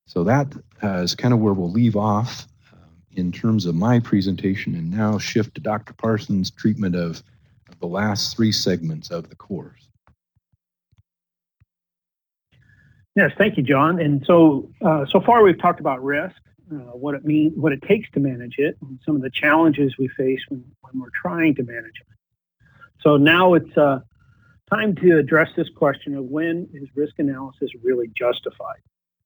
So that is kind of where we'll leave off in terms of my presentation, and now shift to Dr. Parsons' treatment of the last three segments of the course. Yes, thank you, John. And so far we've talked about risk, what it means, what it takes to manage it, and some of the challenges we face when we're trying to manage it. So now it's time to address this question of when is risk analysis really justified?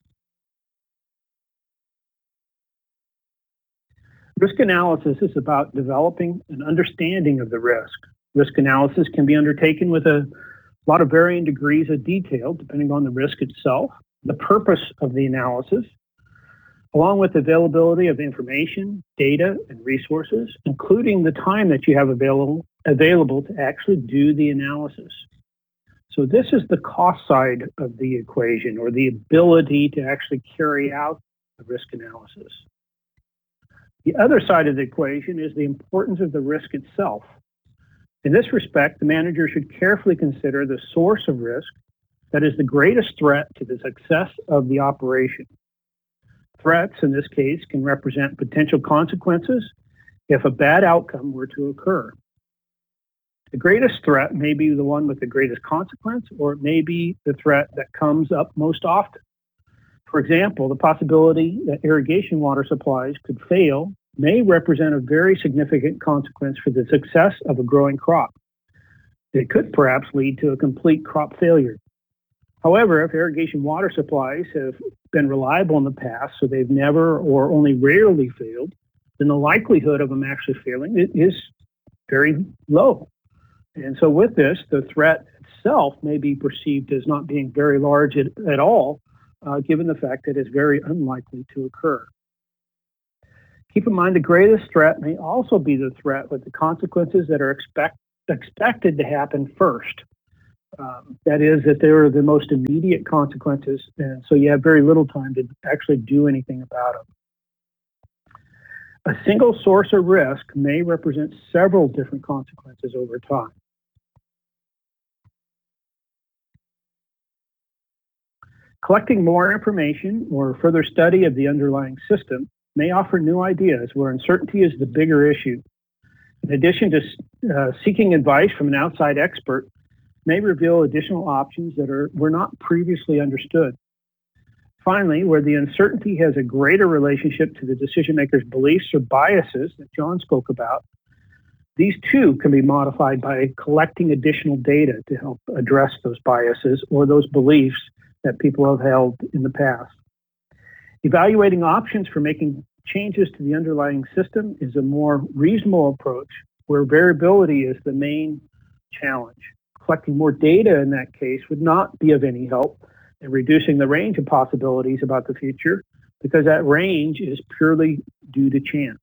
Risk analysis is about developing an understanding of the risk. Risk analysis can be undertaken with a lot of varying degrees of detail, depending on the risk itself, the purpose of the analysis, along with availability of information, data, and resources, including the time that you have available to actually do the analysis. So this is the cost side of the equation, or the ability to actually carry out the risk analysis. The other side of the equation is the importance of the risk itself. In this respect, the manager should carefully consider the source of risk that is the greatest threat to the success of the operation. Threats, in this case, can represent potential consequences if a bad outcome were to occur. The greatest threat may be the one with the greatest consequence, or it may be the threat that comes up most often. For example, the possibility that irrigation water supplies could fail may represent a very significant consequence for the success of a growing crop. It could perhaps lead to a complete crop failure. However, if irrigation water supplies have been reliable in the past, so they've never or only rarely failed, then the likelihood of them actually failing is very low. And so with this, the threat itself may be perceived as not being very large at all, given the fact that it's very unlikely to occur. Keep in mind, the greatest threat may also be the threat with the consequences that are expected to happen first. That is, that they are the most immediate consequences, and so you have very little time to actually do anything about them. A single source of risk may represent several different consequences over time. Collecting more information or further study of the underlying system may offer new ideas where uncertainty is the bigger issue. In addition to seeking advice from an outside expert, may reveal additional options that were not previously understood. Finally, where the uncertainty has a greater relationship to the decision maker's beliefs or biases that John spoke about, these too can be modified by collecting additional data to help address those biases or those beliefs that people have held in the past. Evaluating options for making changes to the underlying system is a more reasonable approach where variability is the main challenge. Collecting more data in that case would not be of any help in reducing the range of possibilities about the future, because that range is purely due to chance.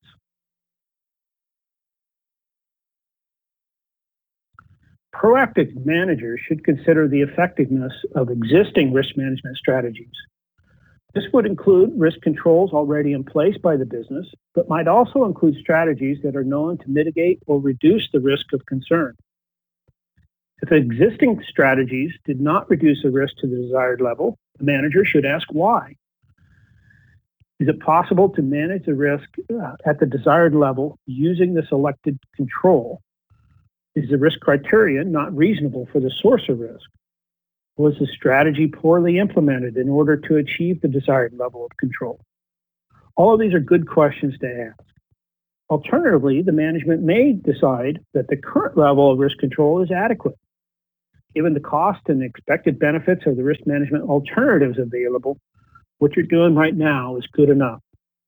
Proactive managers should consider the effectiveness of existing risk management strategies. This would include risk controls already in place by the business, but might also include strategies that are known to mitigate or reduce the risk of concern. If existing strategies did not reduce the risk to the desired level, the manager should ask why. Is it possible to manage the risk at the desired level using the selected control? Is the risk criterion not reasonable for the source of risk? Was the strategy poorly implemented in order to achieve the desired level of control? All of these are good questions to ask. Alternatively, the management may decide that the current level of risk control is adequate. Given the cost and expected benefits of the risk management alternatives available, what you're doing right now is good enough.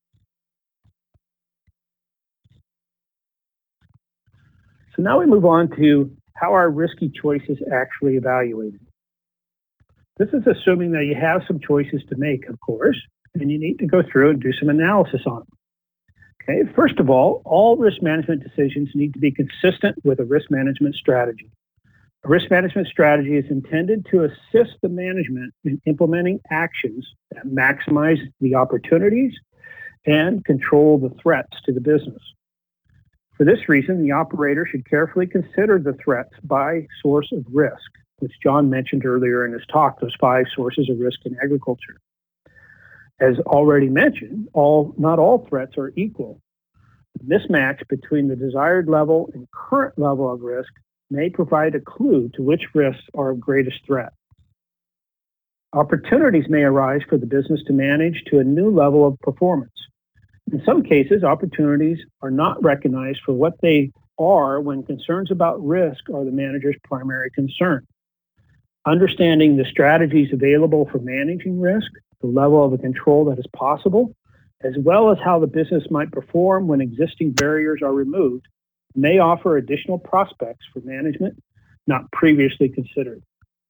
So now we move on to how are risky choices actually evaluated. This is assuming that you have some choices to make, of course, and you need to go through and do some analysis on them. Okay, first of all risk management decisions need to be consistent with a risk management strategy. A risk management strategy is intended to assist the management in implementing actions that maximize the opportunities and control the threats to the business. For this reason, the operator should carefully consider the threats by source of risk, which John mentioned earlier in his talk, those 5 sources of risk in agriculture. As already mentioned, not all threats are equal. The mismatch between the desired level and current level of risk may provide a clue to which risks are of greatest threat. Opportunities may arise for the business to manage to a new level of performance. In some cases, opportunities are not recognized for what they are when concerns about risk are the manager's primary concern. Understanding the strategies available for managing risk, the level of the control that is possible, as well as how the business might perform when existing barriers are removed, may offer additional prospects for management not previously considered.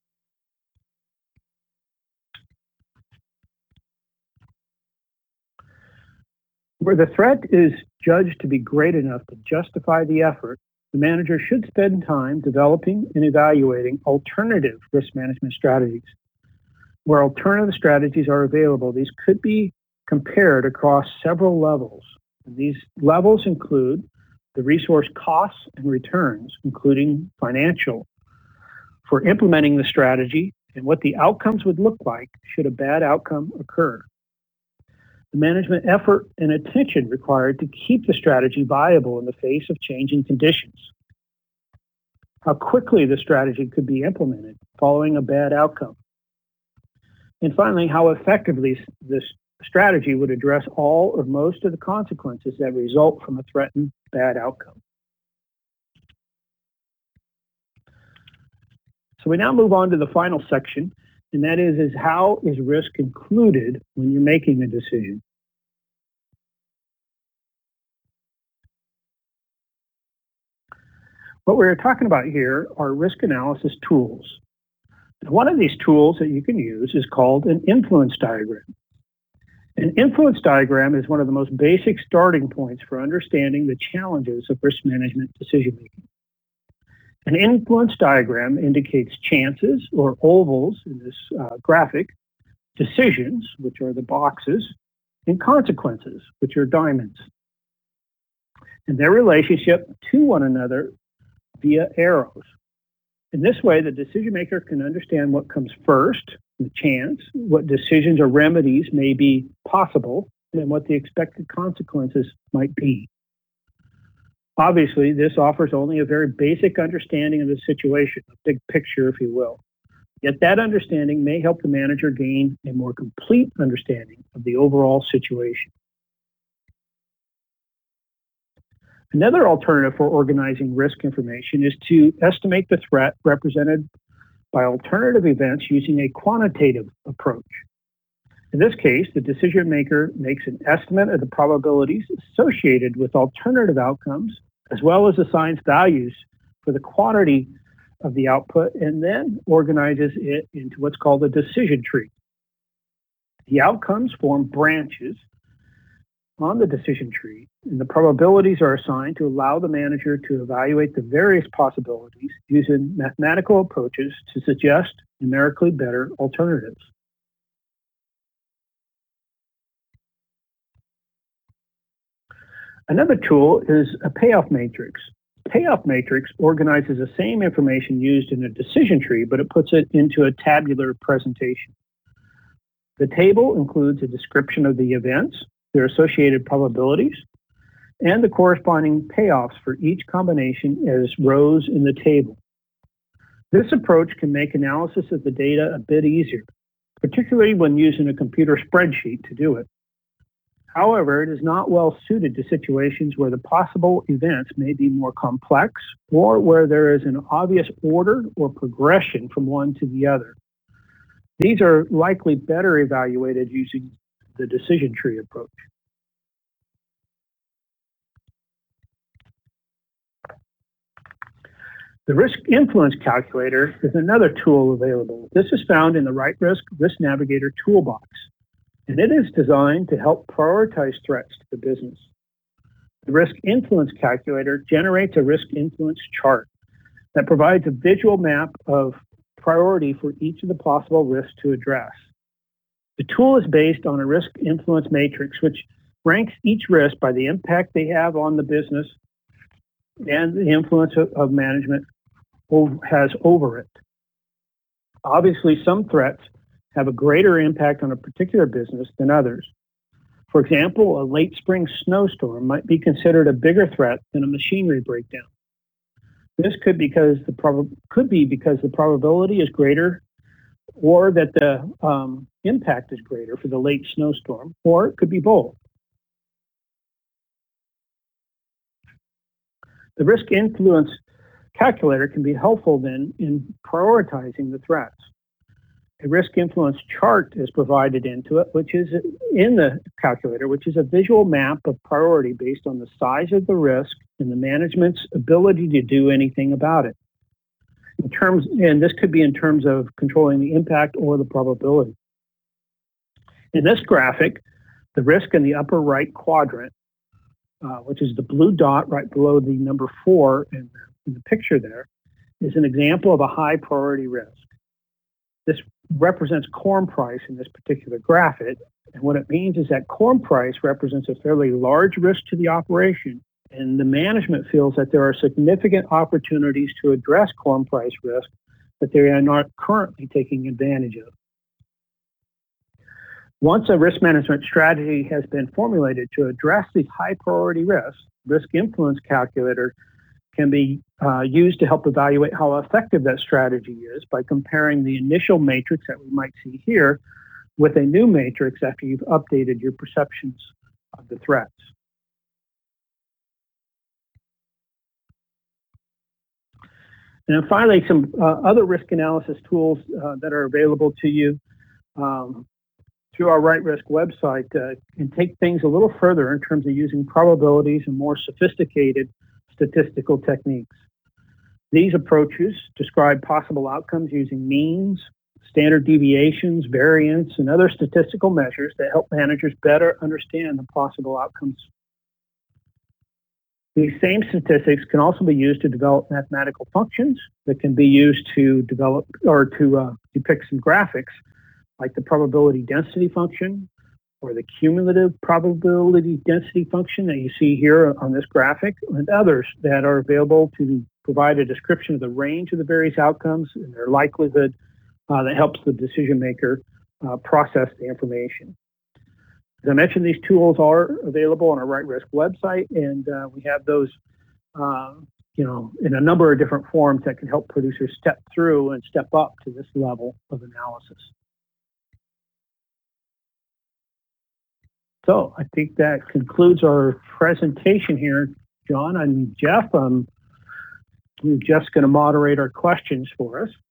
Where the threat is judged to be great enough to justify the effort, the manager should spend time developing and evaluating alternative risk management strategies. Where alternative strategies are available, these could be compared across several levels. And these levels include the resource costs and returns, including financial, for implementing the strategy and what the outcomes would look like should a bad outcome occur. The management effort and attention required to keep the strategy viable in the face of changing conditions. How quickly the strategy could be implemented following a bad outcome. And finally, how effectively this strategy would address all or most of the consequences that result from a threatened bad outcome. So we now move on to the final section, and that is how is risk included when you're making a decision? What we're talking about here are risk analysis tools. One of these tools that you can use is called an influence diagram. An influence diagram is one of the most basic starting points for understanding the challenges of risk management decision-making. An influence diagram indicates chances, or ovals in this graphic, decisions, which are the boxes, and consequences, which are diamonds, and their relationship to one another via arrows. In this way, the decision maker can understand what comes first, the chance, what decisions or remedies may be possible, and what the expected consequences might be. Obviously, this offers only a very basic understanding of the situation, a big picture, if you will. Yet that understanding may help the manager gain a more complete understanding of the overall situation. Another alternative for organizing risk information is to estimate the threat represented by alternative events using a quantitative approach. In this case, the decision maker makes an estimate of the probabilities associated with alternative outcomes, as well as assigns values for the quantity of the output, and then organizes it into what's called a decision tree. The outcomes form branches on the decision tree, and the probabilities are assigned to allow the manager to evaluate the various possibilities using mathematical approaches to suggest numerically better alternatives. Another tool is a payoff matrix. Payoff matrix organizes the same information used in a decision tree, but it puts it into a tabular presentation. The table includes a description of the events, their associated probabilities, and the corresponding payoffs for each combination as rows in the table. This approach can make analysis of the data a bit easier, particularly when using a computer spreadsheet to do it. However, it is not well suited to situations where the possible events may be more complex or where there is an obvious order or progression from one to the other. These are likely better evaluated using the decision tree approach. The risk influence calculator is another tool available. This is found in the RightRisk Risk Navigator toolbox, and it is designed to help prioritize threats to the business. The risk influence calculator generates a risk influence chart that provides a visual map of priority for each of the possible risks to address. The tool is based on a risk influence matrix, which ranks each risk by the impact they have on the business and the influence of management has over it. Obviously, some threats have a greater impact on a particular business than others. For example, a late spring snowstorm might be considered a bigger threat than a machinery breakdown. This could be because the probability is greater, or that the impact is greater for the late snowstorm, or it could be both. The risk influence calculator can be helpful then in prioritizing the threats. A risk influence chart is provided into it, which is in the calculator, which is a visual map of priority based on the size of the risk and the management's ability to do anything about it. And this could be in terms of controlling the impact or the probability. In this graphic, the risk in the upper right quadrant, which is the blue dot right below the number 4 in the picture there, is an example of a high priority risk. This represents corn price in this particular graphic, and what it means is that corn price represents a fairly large risk to the operation, and the management feels that there are significant opportunities to address corn price risk that they are not currently taking advantage of. Once a risk management strategy has been formulated to address these high priority risks, risk influence calculator can be used to help evaluate how effective that strategy is by comparing the initial matrix that we might see here with a new matrix after you've updated your perceptions of the threats. And then finally, some other risk analysis tools that are available to you through our Right Risk website can take things a little further in terms of using probabilities and more sophisticated statistical techniques. These approaches describe possible outcomes using means, standard deviations, variance, and other statistical measures that help managers better understand the possible outcomes. These same statistics can also be used to develop mathematical functions that can be used to develop or to depict some graphics, like the probability density function or the cumulative probability density function that you see here on this graphic, and others that are available to provide a description of the range of the various outcomes and their likelihood that helps the decision maker process the information. As I mentioned, these tools are available on our Right Risk website, and we have those in a number of different forms that can help producers step through and step up to this level of analysis. So I think that concludes our presentation here. John and Jeff, we're just going to moderate our questions for us.